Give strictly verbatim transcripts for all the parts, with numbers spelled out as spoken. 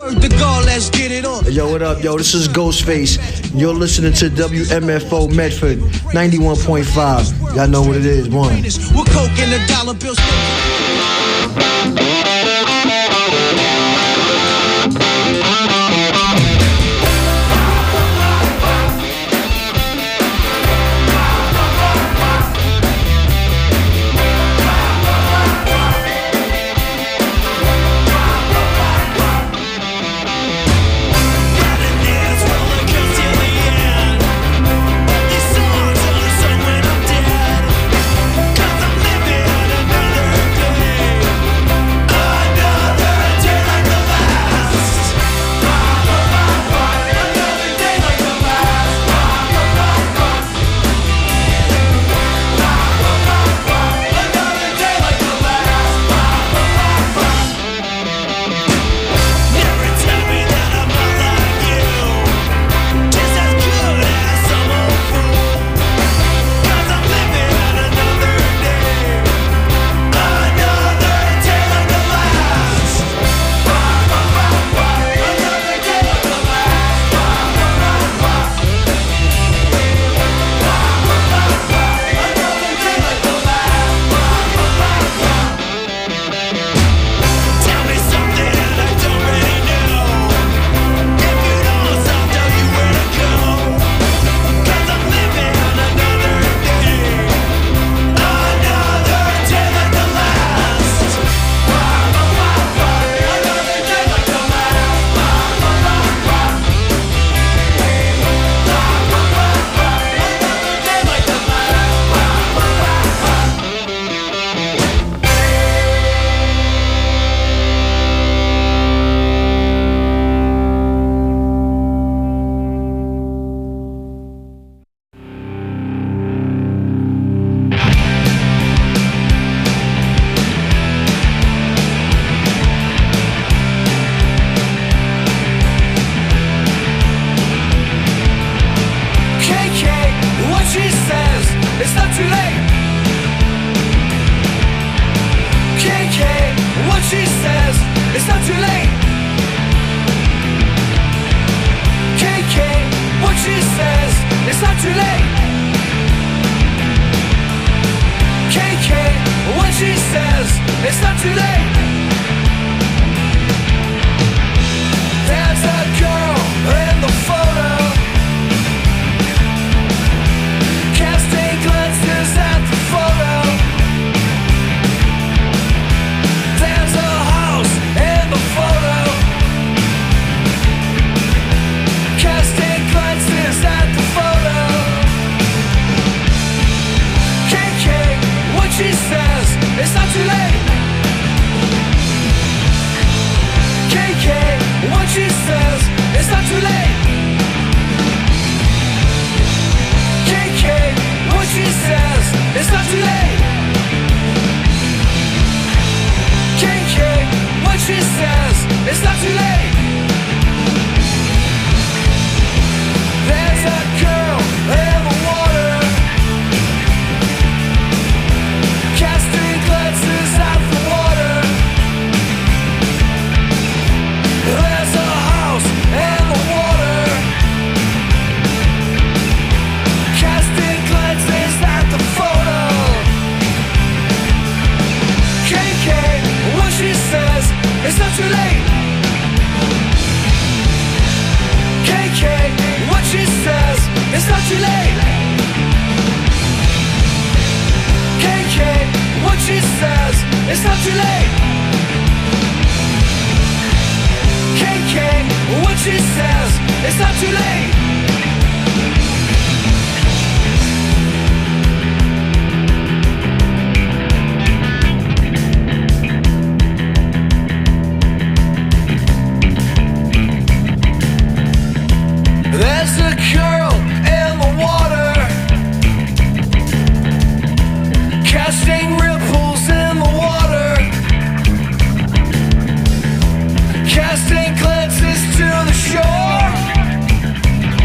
Word to God, let's get it on. Hey, yo, what up, yo? This is Ghostface. You're listening to W M F O Medford ninety-one point five. Y'all know what it is, one. We're coke and the dollar bills. Casting glances to the shore.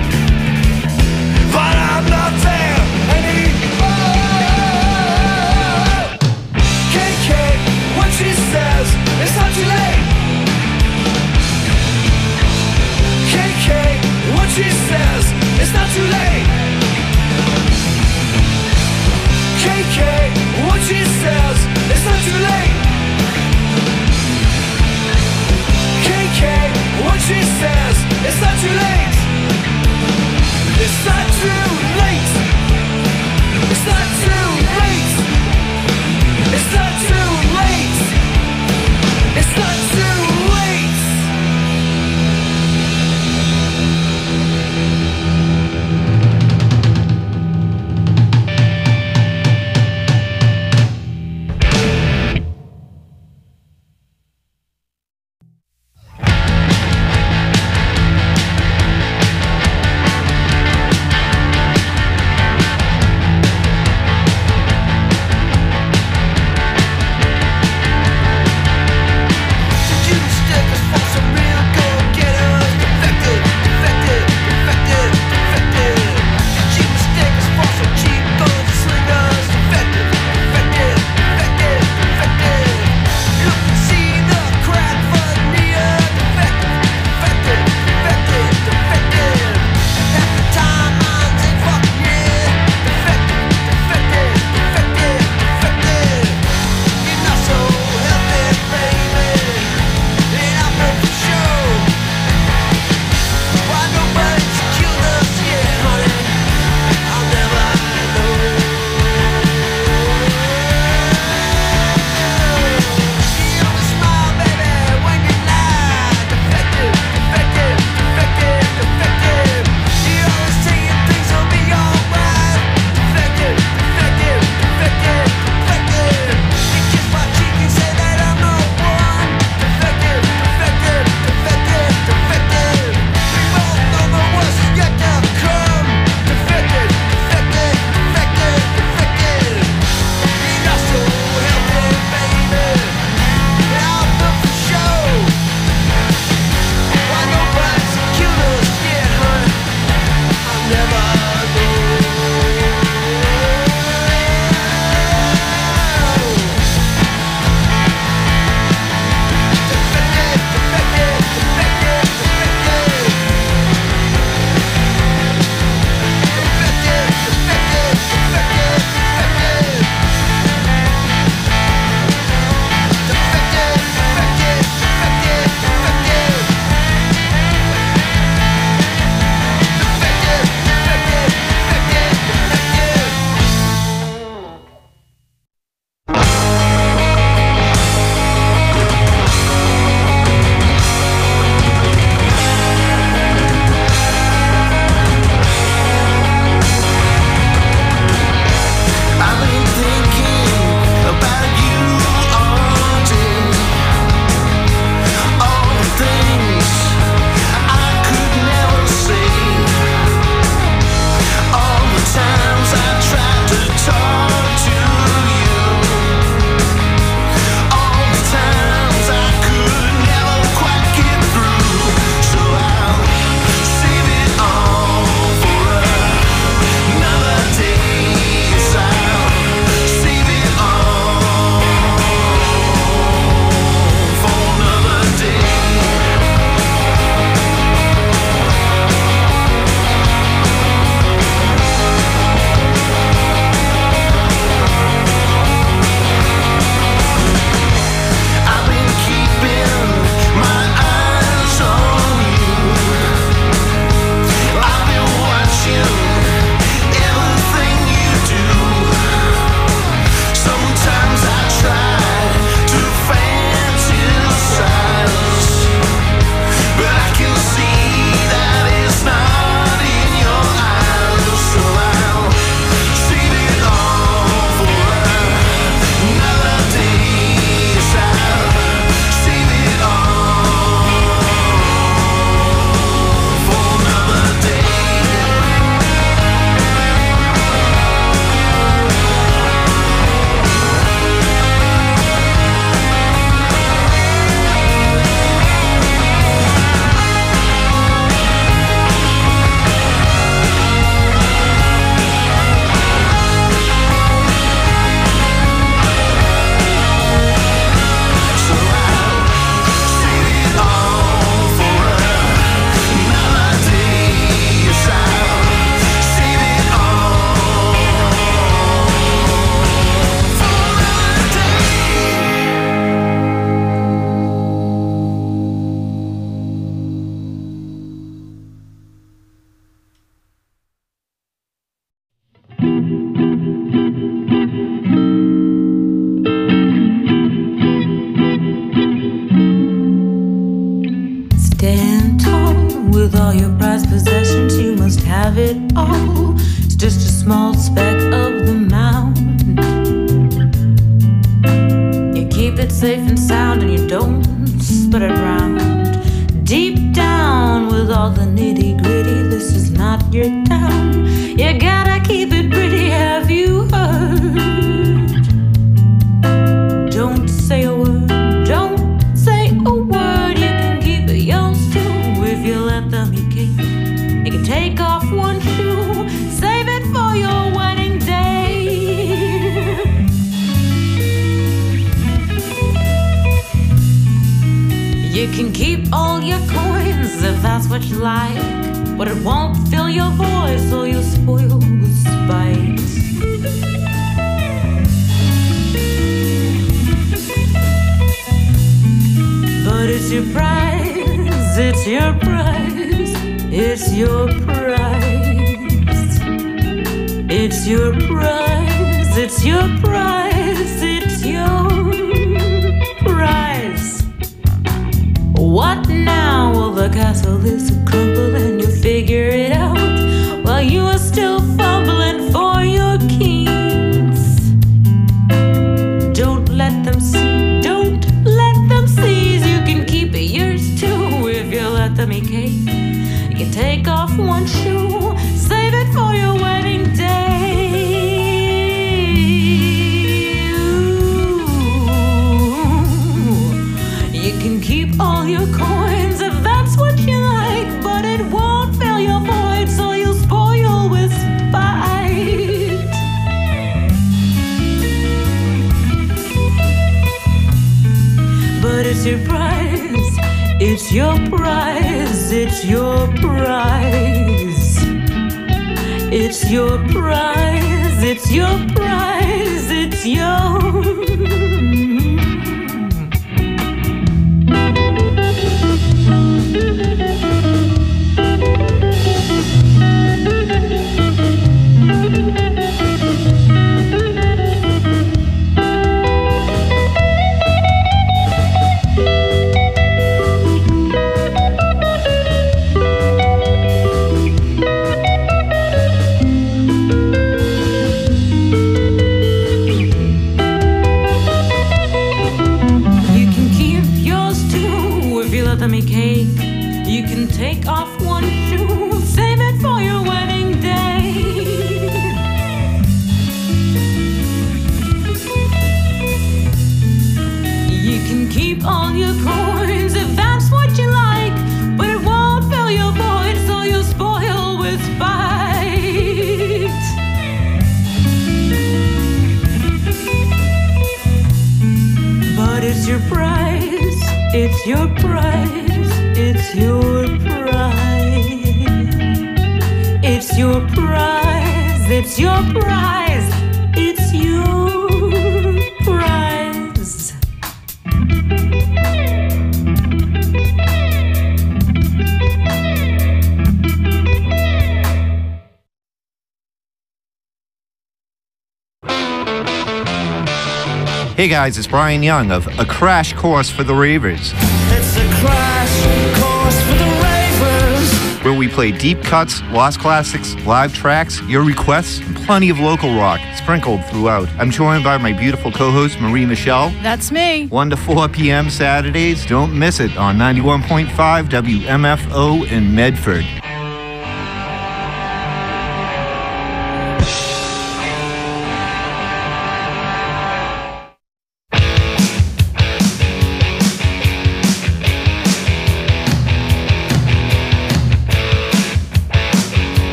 too late. K K, what she says, it's not too late. K K, what she says, it's not too late. It's not too late. It's not too late. It's not too late. It's not too late. with all your prized possessions, you must have it all. It's just a small speck of the mountain. You keep it safe and sound and you don't spread it around. Deep down with all the nitty gritty, this is not your town. You gotta keep it pretty, have you heard? Don't say a word, don't say a word. You can keep it yours too if you let them eat cake. You can take off one shoe, save it for your wedding day. You can keep all your coins if that's what you like, but it won't fill your voice or you'll spoil with spite. But it's your prize, it's your prize, it's your prize. It's your prize, it's your prize, it's your prize. What now? Well, the castle is a crumble and you figure it out while you are still fumbling for your keys. Don't let them see, don't let them seize. You can keep it yours too if you let them eat cake. You can take off one shoe, save it for your wedding day. You can keep all your coins if that's what you like, but it won't fill your void, so you'll spoil with spite. But it's your prize, it's your prize, it's your prize. It's your prize, it's your prize, it's your. You can take off one shoe, save it for your wedding day. You can keep all your coins if that's what you like, but it won't fill your void, so you'll spoil with spite. But it's your prize, it's your prize. It's your prize. It's your prize. It's your prize. It's your prize. Hey guys, it's Brian Young of A Crash Course for the Ravers. It's a crash course for the Ravers, where we play deep cuts, lost classics, live tracks, your requests, and plenty of local rock sprinkled throughout. I'm joined by my beautiful co-host, Marie Michelle. That's me. one to four p.m. Saturdays. Don't miss it on ninety-one point five W M F O in Medford.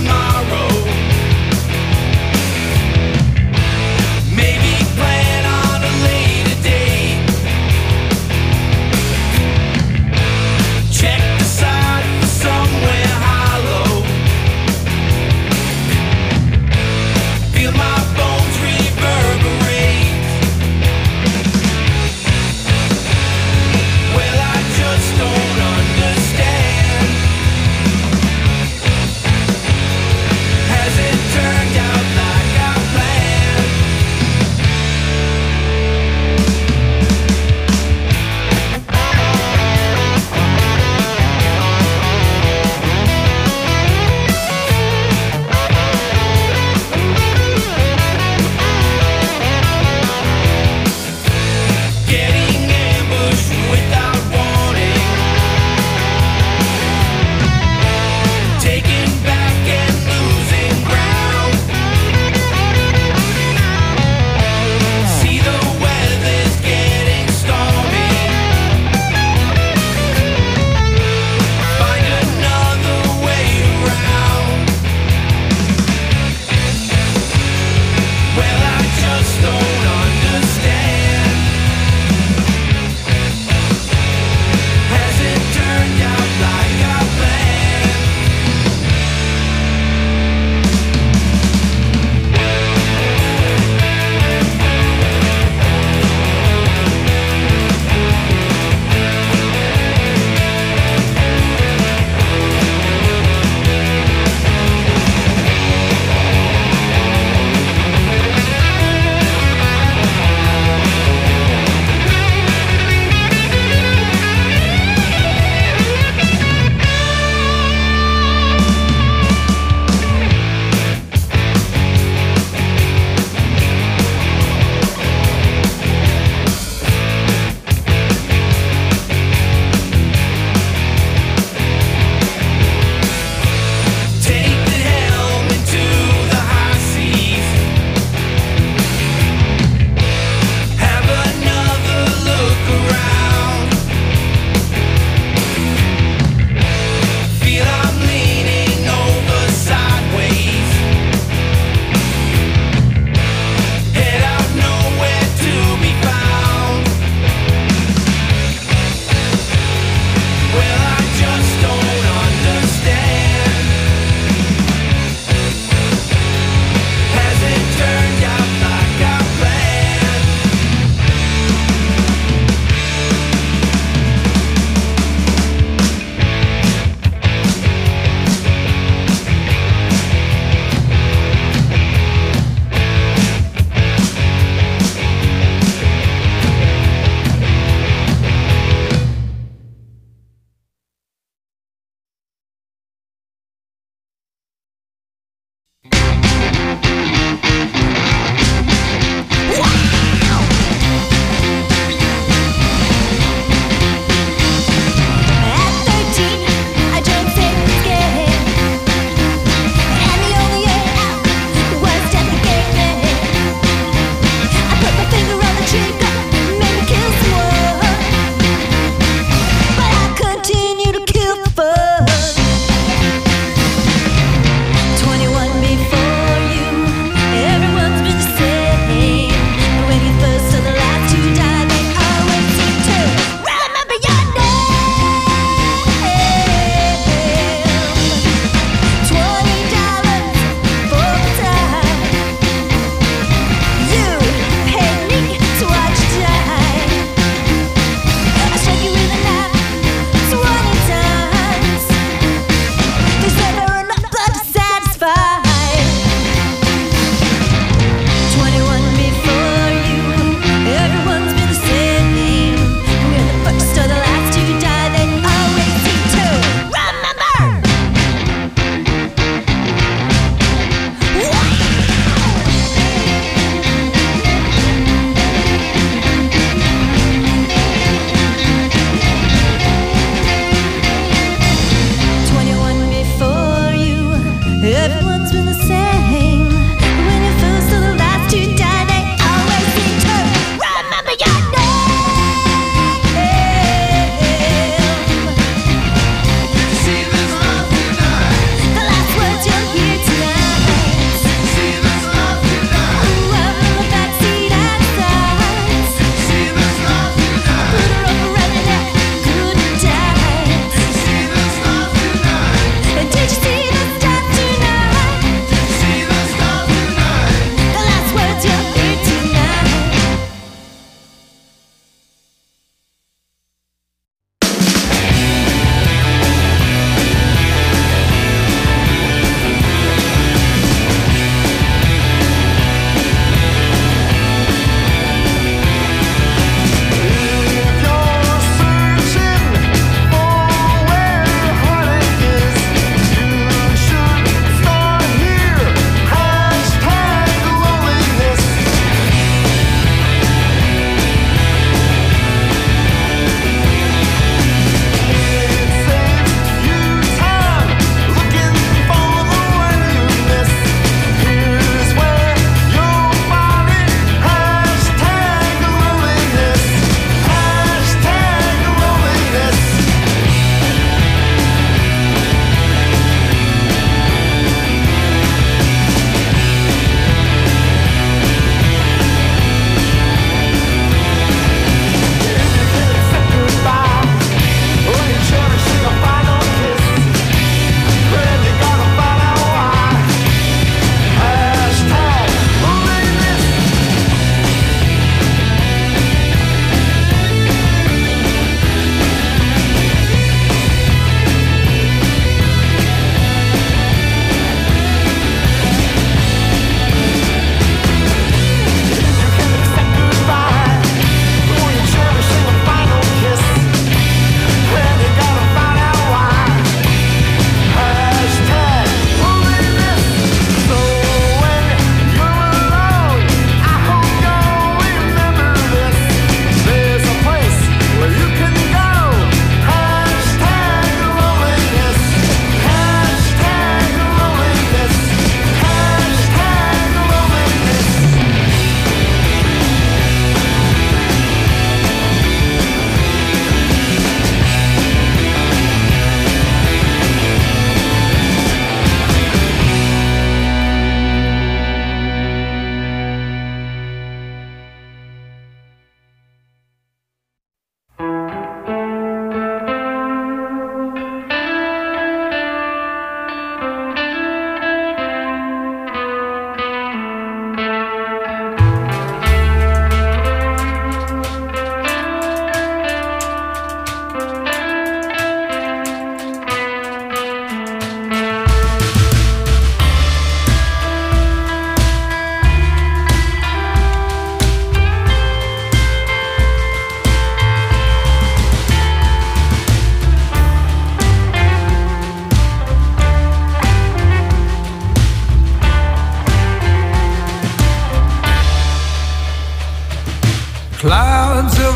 maybe plan on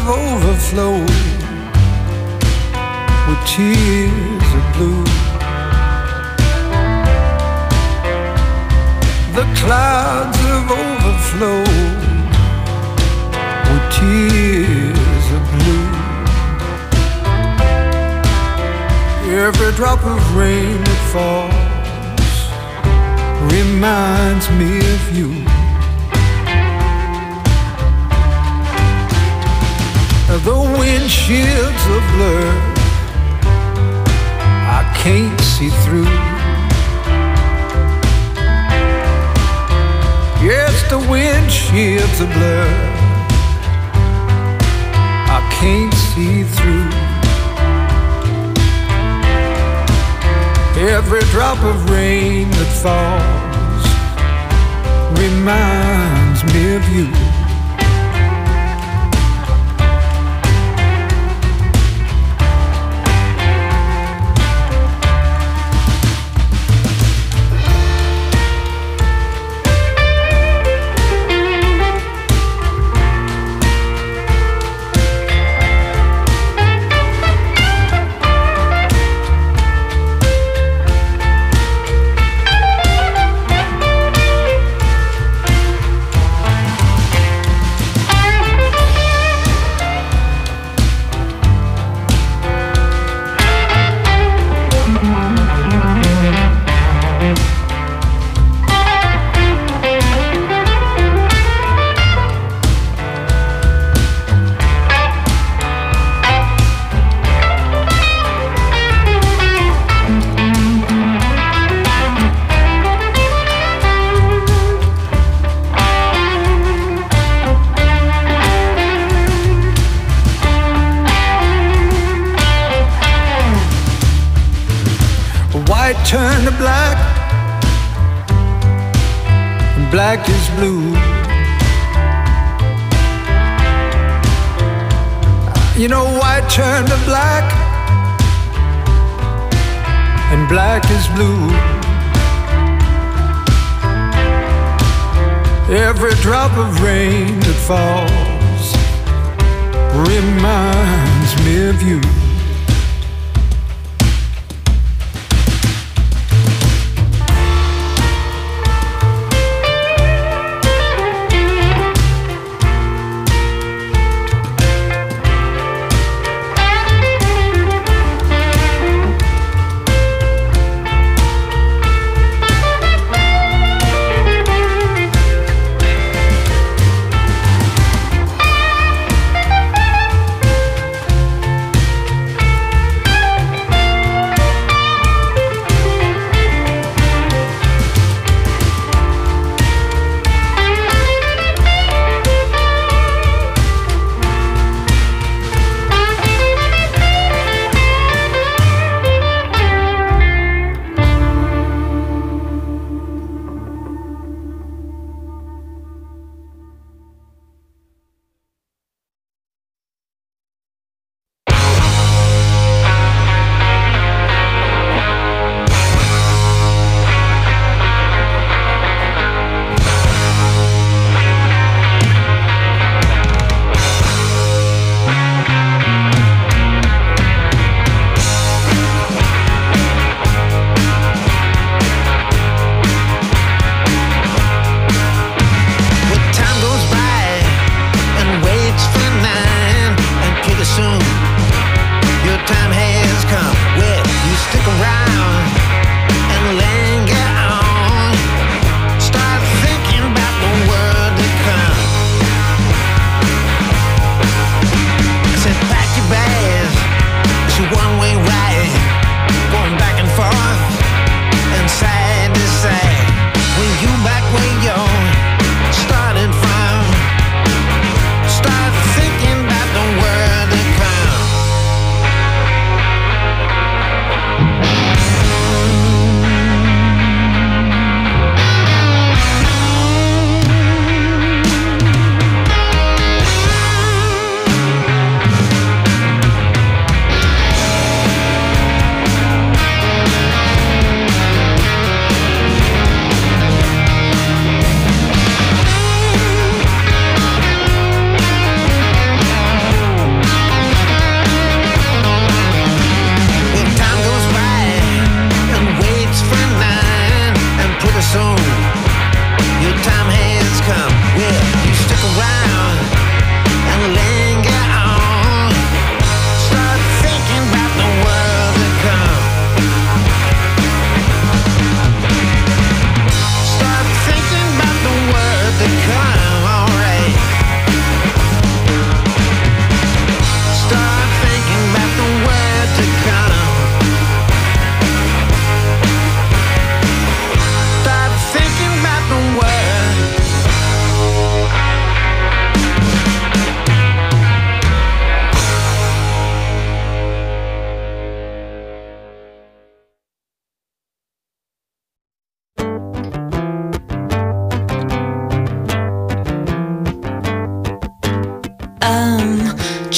overflowed with tears of blue. The clouds have overflowed with tears of blue. Every drop of rain that falls reminds me of you. The windshields are blurred, I can't see through. Yes, the windshields are blurred, I can't see through. Every drop of rain that falls reminds me of you. Turn to black, and black is blue. You know, white turn to black, and black is blue. Every drop of rain that falls reminds me of you.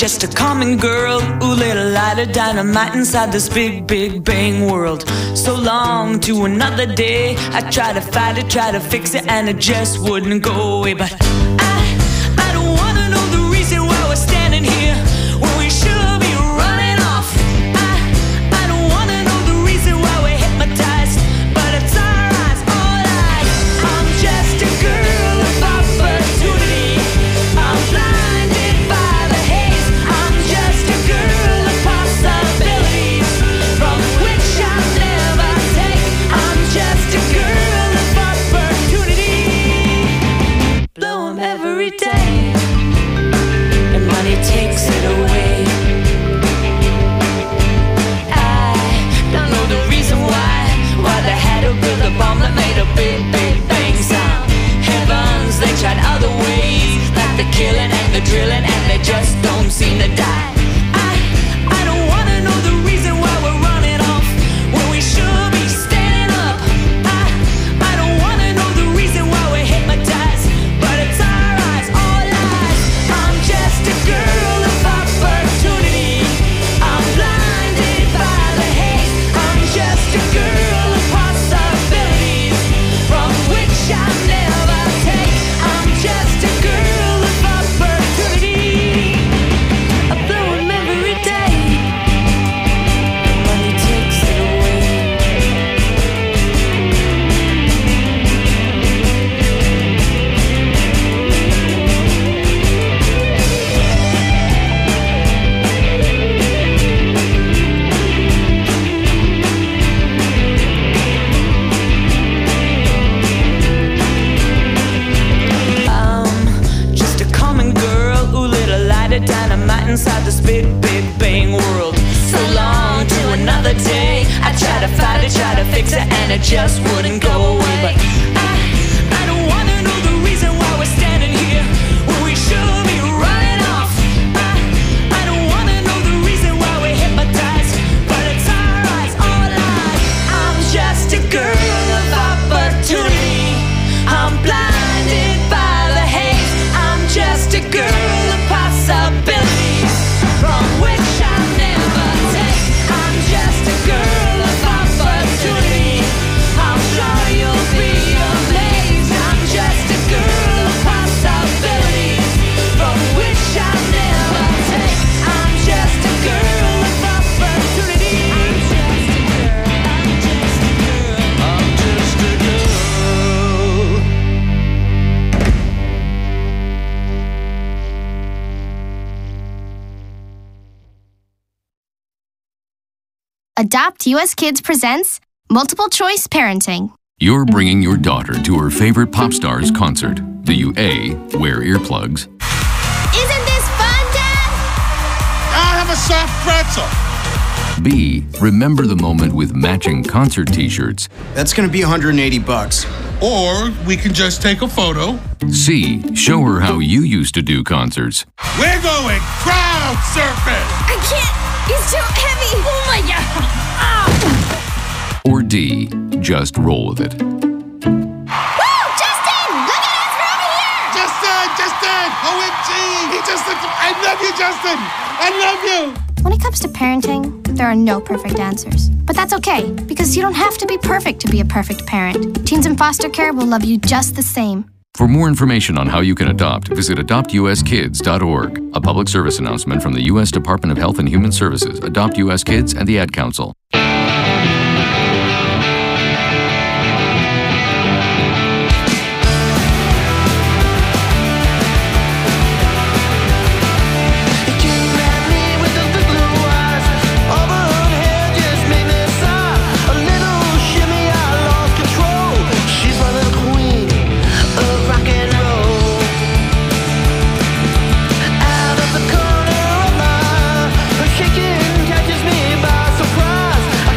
just a common girl who lit a light of dynamite inside this big, big bang world. So long to another day, I tried to fight it, tried to fix it, and it just wouldn't go away. But I, I don't wanna know the reason why we're standing here when we should be running off. I, I don't wanna know the reason why we're hypnotized, but it's our eyes, all eyes. I'm just a girl of opportunity. I'm blinded by the haze. I'm just a girl of possibilities from which I'll never take. I'm just a girl of opportunity. Blow 'em every day, and money takes it away. I don't know the reason why, why they had to build a bomb that made a big, big bang sound. Heavens, they tried other ways, like the killing and the drilling, and they just don't seem to die. I, I don't wanna know the reason why we're running off when we should be standing up. I, I don't wanna know the reason why we're hypnotized, but it's our eyes, all eyes. I'm just a girl of opportunity. I'm blinded by the haze. I'm just a girl of possibilities from which I'll never take. I'm just a girl of opportunity. I blow 'em every day. Money takes it away. I'm just a common girl who lit a light of dynamite inside this big, big bang world. So long to another day, I tried to fight it, tried to fix it, and it just wouldn't go away. But I, I don't wanna know the reason why we're standing here when we should be running off. I, I don't wanna know the reason why we're hypnotized, but it's our eyes, all eyes. I'm just a girl of opportunity. I'm blinded by the haze. I'm just a girl of possibilities from which I'll never take. I'm just a girl of opportunity. I'm sure you'll be amazed. I'm just a girl of possibilities from which I'll never take. I'm just a girl of opportunity. I'm just a girl. I'm just a girl. I'm just a girl. Adopt U S Kids presents Multiple Choice Parenting. You're bringing your daughter to her favorite pop star's concert. Do you A, wear earplugs, Isn't this fun, Dad? I'll have a soft pretzel. B, remember the moment with matching concert t-shirts, That's gonna be one hundred eighty bucks. Or we can just take a photo. C, show her how you used to do concerts, We're going crowd surfing. I can't. It's too heavy. Oh my god. or D, just roll with it. Woo! Justin! Look at us. We're over here. Justin, Justin, O M G. He just, I love you, Justin. I love you. When it comes to parenting, there are no perfect answers. But that's okay, because you don't have to be perfect to be a perfect parent. Teens in foster care will love you just the same. For more information on how you can adopt, visit adopt u s kids dot org. A public service announcement from the U S Department of Health and Human Services, Adopt U S Kids, and the Ad Council. Shaking catches me by surprise.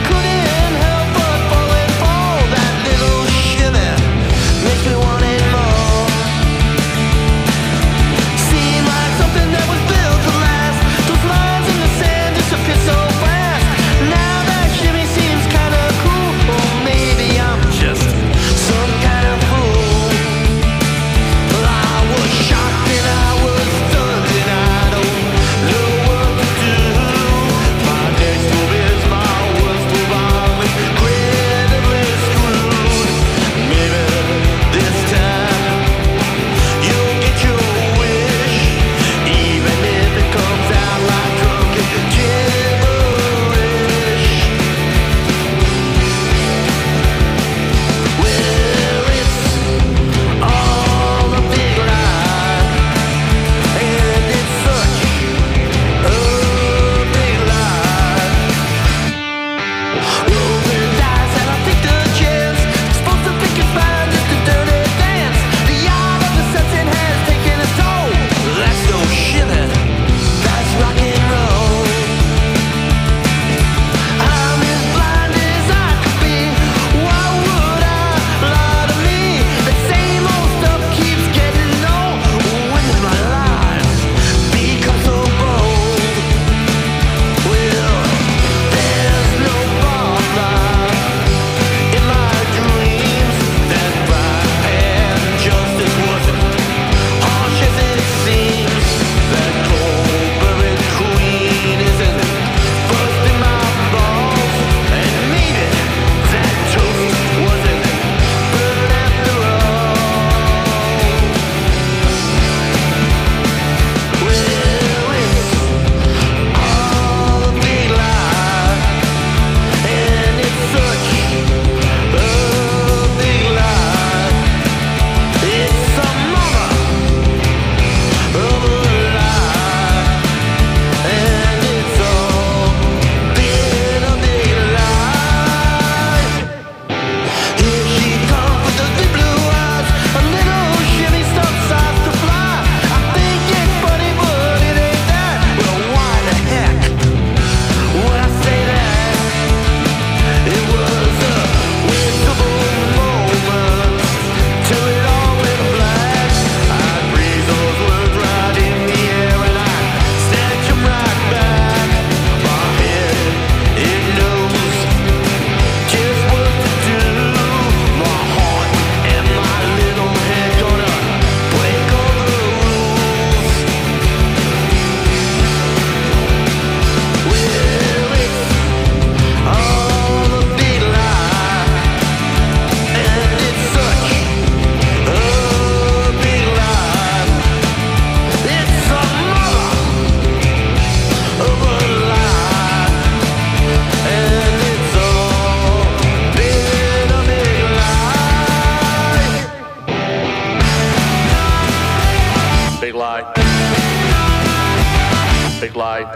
light.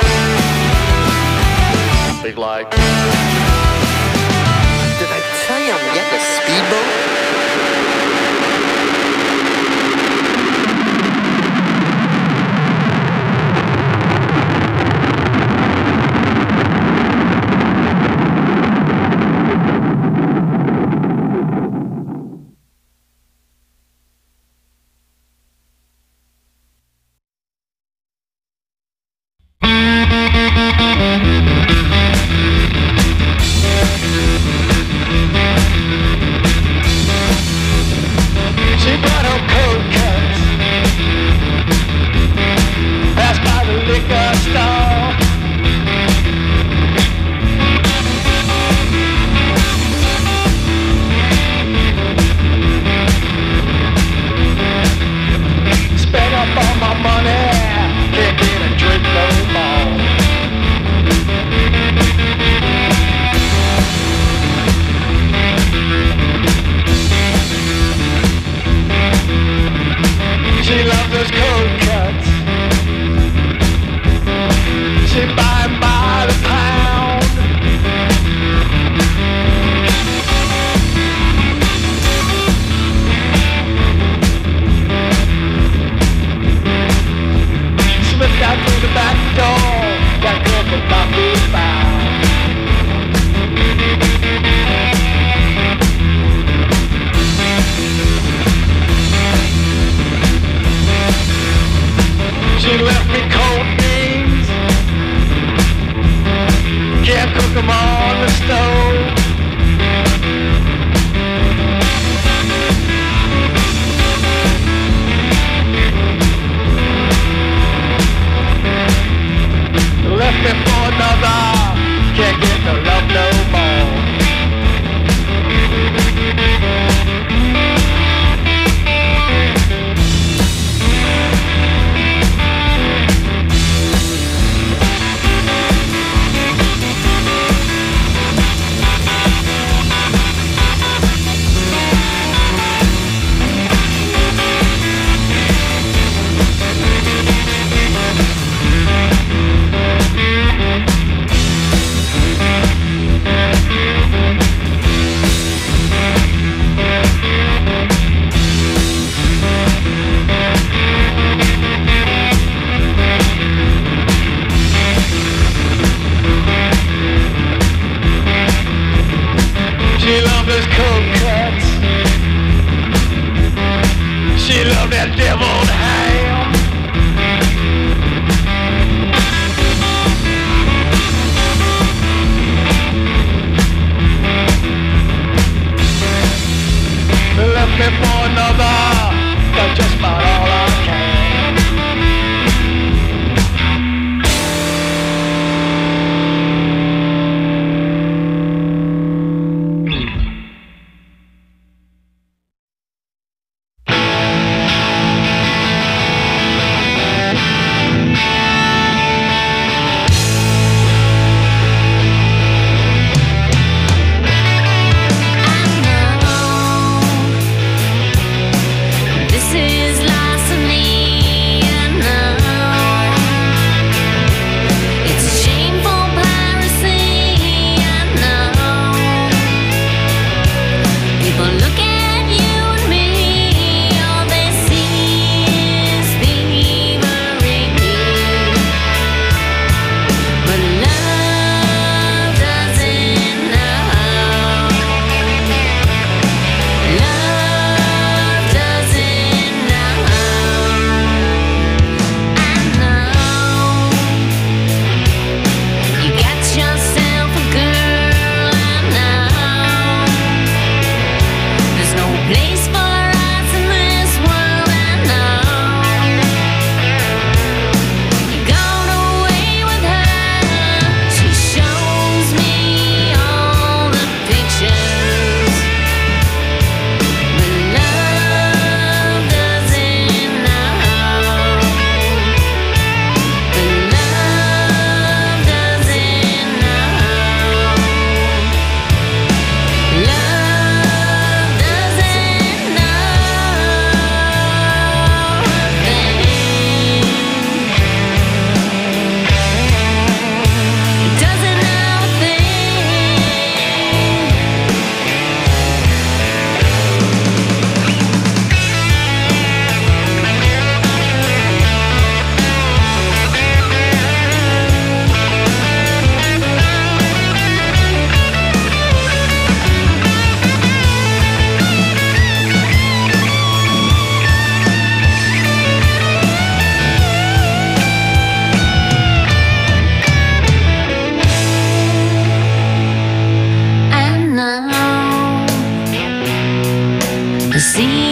Big light. Did I tell you I'm getting a speedboat?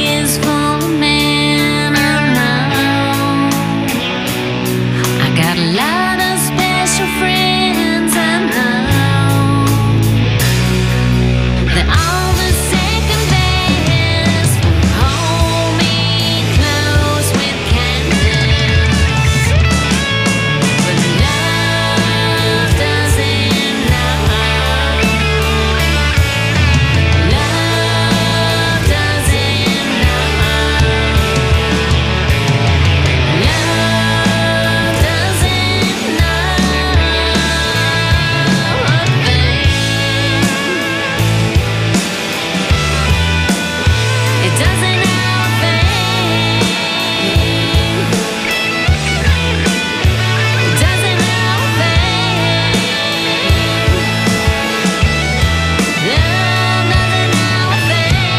is full of men I know. I got a lot of special friends I know. They're all the second best. Hold me close with candles. But love doesn't know. Love doesn't know. Love doesn't know a thing. It doesn't know a thing. It doesn't know a thing. Love doesn't know a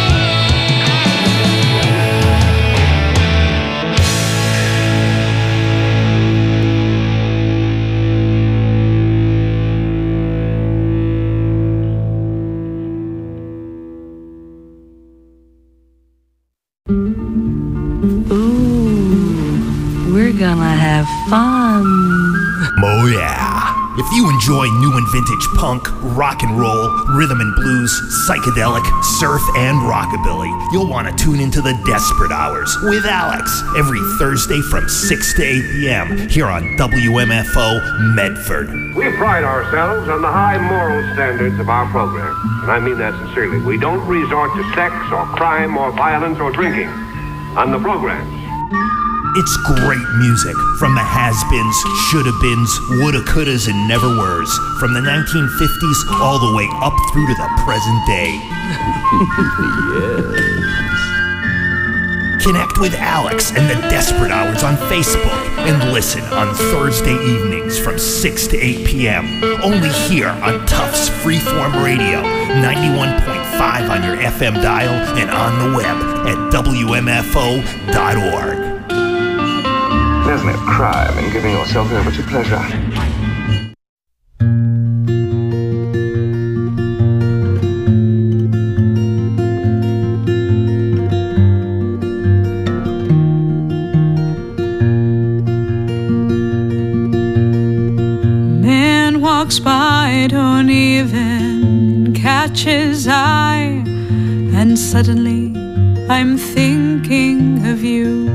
Ooh, we're gonna have fun. Oh yeah. If you enjoy new and vintage punk, rock and roll, rhythm and blues, psychedelic, surf, and rockabilly, you'll want to tune into the Desperate Hours with Alex every Thursday from six to eight p.m. here on W M F O Medford. We pride ourselves on the high moral standards of our program, and I mean that sincerely. We don't resort to sex or crime or violence or drinking on the programs. It's great music from the has-beens, shoulda-beens, woulda, couldas, and never-weres, from the nineteen fifties all the way up through to the present day. Yes. Connect with Alex and the Desperate Hours on Facebook and listen on Thursday evenings from six to eight p.m. only here on Tufts Freeform Radio, ninety-one point five on your F M dial and on the web at W M F O dot org. There's no crime in giving yourself over to pleasure. Man walks by, don't even catch his eye, and suddenly I'm thinking of you.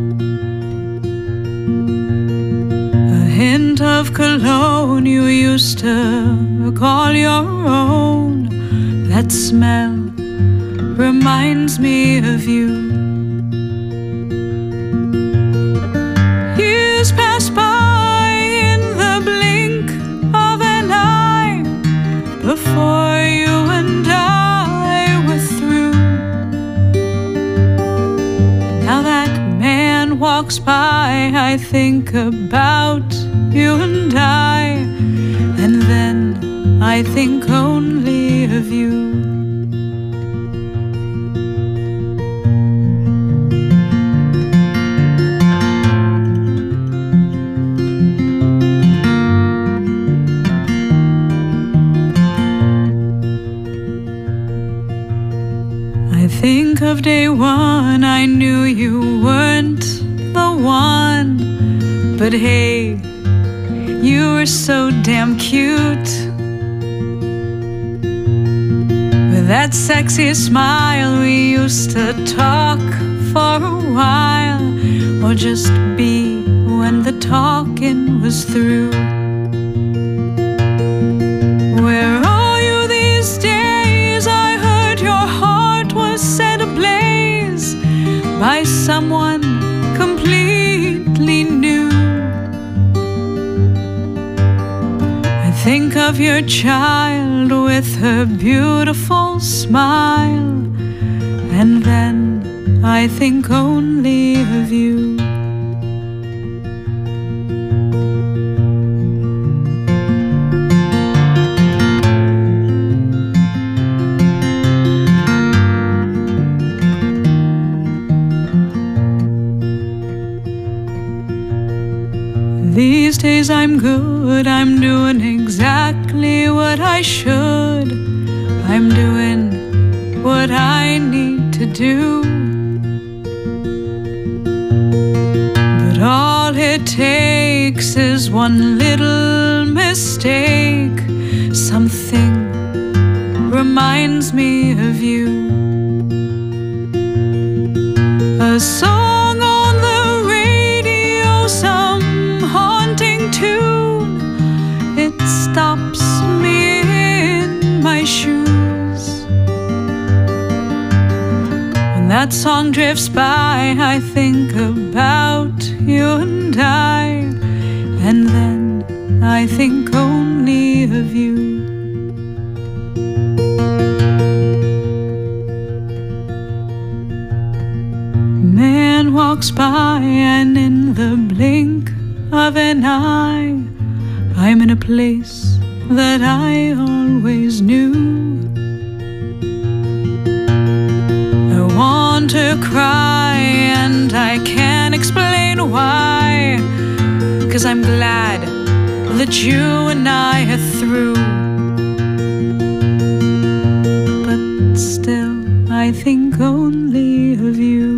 Hint of cologne you used to call your own. That smell reminds me of you. Years pass by in the blink of an eye before you and I were through. Now that man walks by, I think about you and I, and then I think only of you. I think of day one, I knew you weren't the one, but hey, you were so damn cute. With that sexy smile, we used to talk for a while, or just be when the talking was through. Where are you these days? I heard your heart was set ablaze by someone completely new. Think of your child with her beautiful smile, and then I think only of you. These days I'm good, I'm doing exactly what I should. I'm doing what I need to do. takes is one little mistake. Something reminds me of you. A song on the radio, some haunting tune. It stops me in my shoes. When that song drifts by, I think about you and I, and then I think only of you. Man walks by, and in the blink of an eye, I'm in a place that I always knew. I want to cry, and I can't explain why, 'cause I'm glad that you and I are through. But still, I think only of you.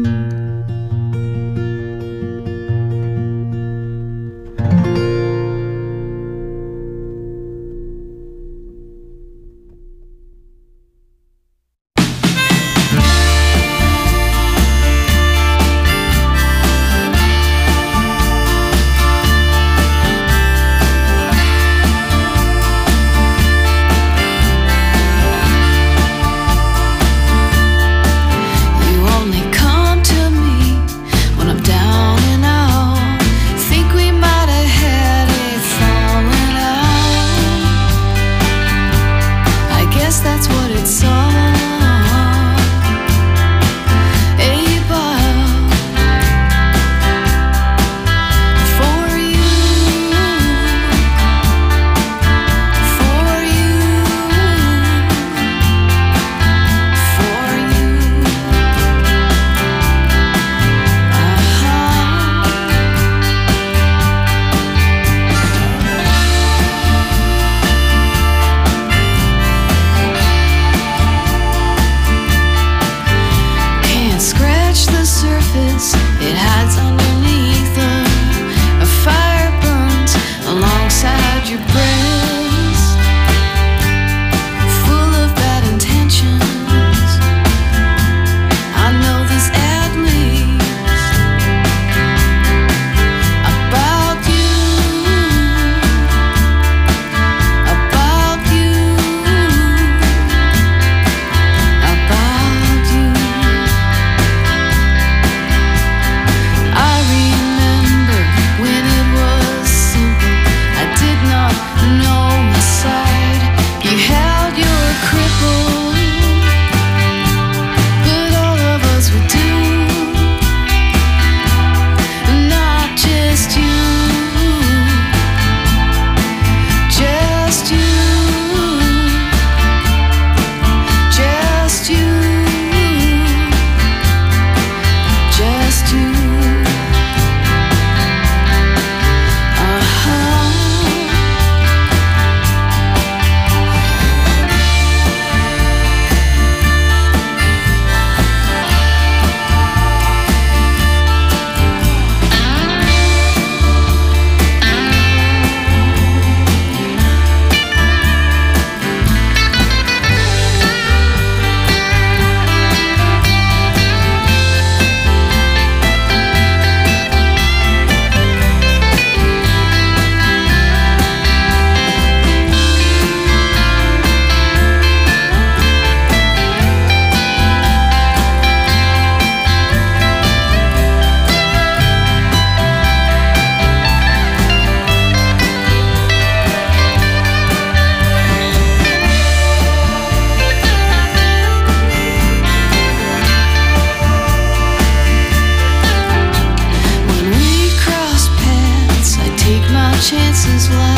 chances lie.